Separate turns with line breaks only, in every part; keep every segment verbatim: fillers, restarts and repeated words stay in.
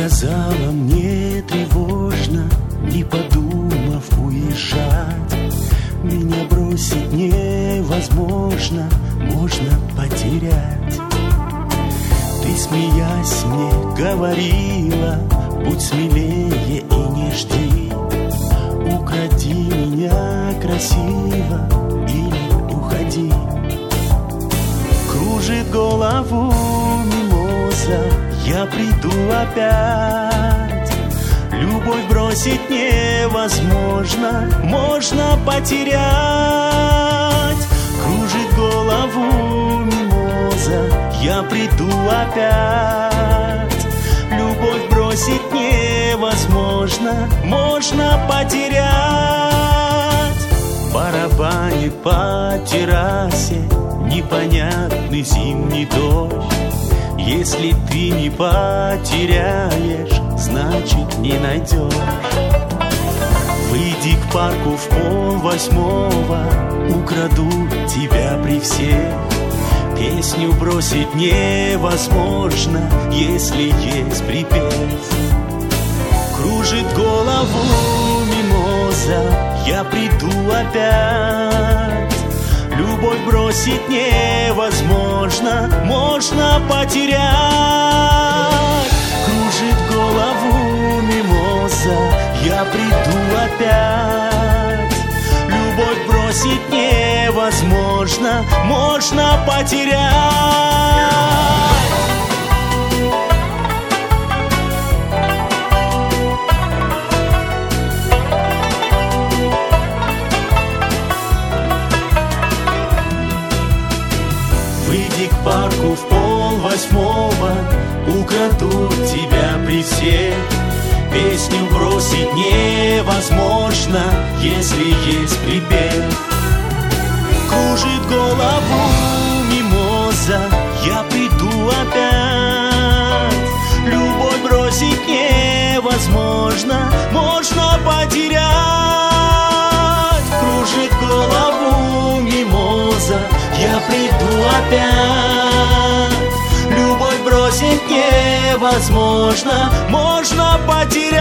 сказала мне тревожно, не подумав уезжать. Меня бросить невозможно, можно потерять. Ты, смеясь, мне говорила: будь смелее и не жди, укради меня красиво или уходи. Кружит голову мимоза, я приду опять. Любовь бросить невозможно, можно потерять. Кружит голову мимоза, я приду опять. Любовь бросить невозможно, можно потерять. Барабанит по террасе непонятный зимний дождь. Если ты не потеряешь, значит не найдешь. Выйди к парку в полвосьмого, украду тебя при всех. Песню бросить невозможно, если есть припев. Кружит голову мимоза, я приду опять. Любовь бросить невозможно, можно потерять. Кружит голову мимоза, я приду опять. Любовь бросить невозможно, можно потерять. Выйди к парку в полвосьмого, украду тебя при всех. Песню бросить невозможно, если есть припев. Кружит голову мимоза, я приду опять. Любовь бросить невозможно, можно потерять. Кружит голову мимоза, я приду опять. Любовь бросить невозможно, можно потерять.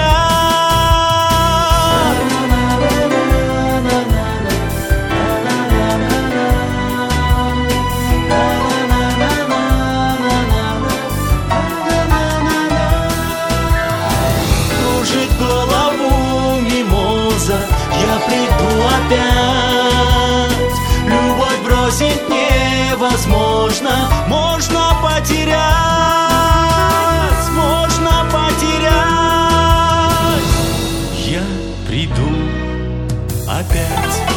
Кружит голову мимоза, я приду опять. Любовь бросить невозможно, можно потерять. Можно потерять. Я приду опять.